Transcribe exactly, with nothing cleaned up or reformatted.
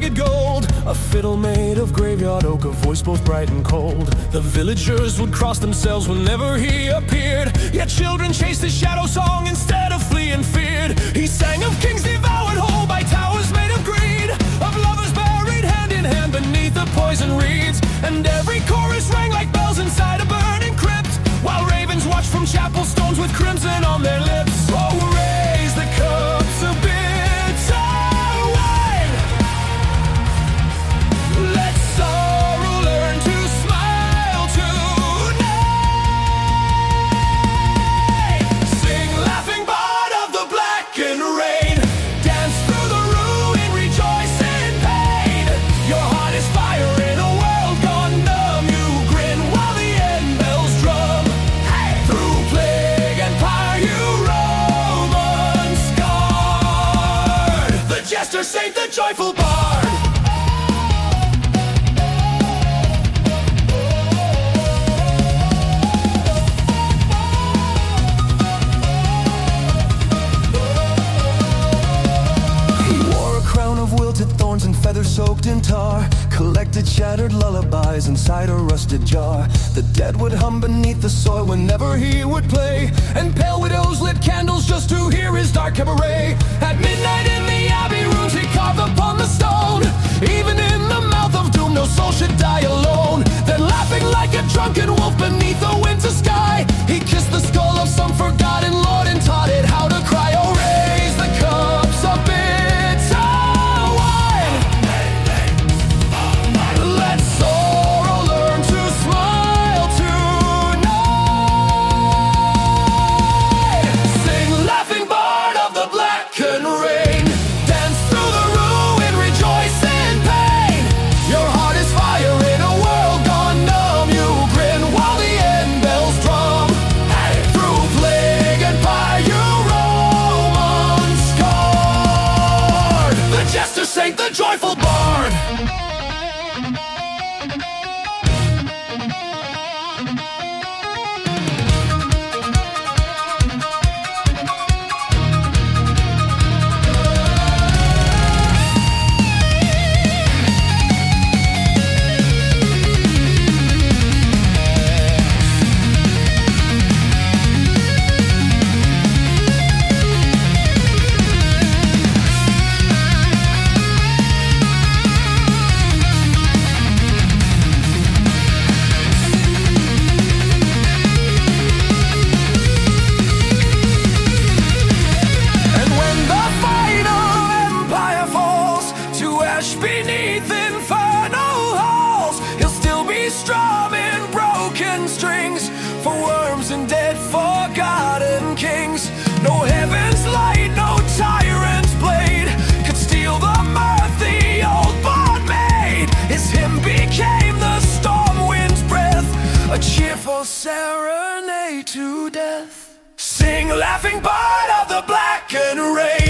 rugged gold, a fiddle made of graveyard oak, a voice both bright and cold. The villagers would cross themselves whenever he appeared, yet children chased his shadow song instead of fleeing feared. He sang of kings devoured whole by towers made of greed, of lovers buried hand in hand beneath the poison reeds, and every chorus rang like bells inside a burning crypt, while ravens watched from chapel stones with crimson on their lips. Oh, raise the cups of bitter wine, let sorrow learn to smile tonight. Sing, laughing bard of the blackened rain, dance through the ruin, rejoice in pain. Your heart is fire in a world gone numb. You grin while the end bells drum. Hey! Through plague and fire you roam unscarred. The jester saint, the joyful bard. Thorns and feathers soaked in tar, collected shattered lullabies inside a rusted jar. The dead would hum beneath the soil whenever he would play, and pale widows lit candles just to hear his dark cabaret. At midnight in the abbey rooms he carved upon the stone, even in the mouth of doom no soul should die alone. Then laughing like a drunken wolf beneath the winter sky, he kissed the skull of some forgotten lord and taught it how to cry. Oh, raise the cups of bitter. The joyful bard. Beneath infernal halls, he'll still be strumming broken strings for worms and dead forgotten kings. No heaven's light, no tyrant's blade could steal the mirth the old bard made. His hymn became the storm wind's breath, a cheerful serenade to death. Sing, laughing bard of the blackened rain.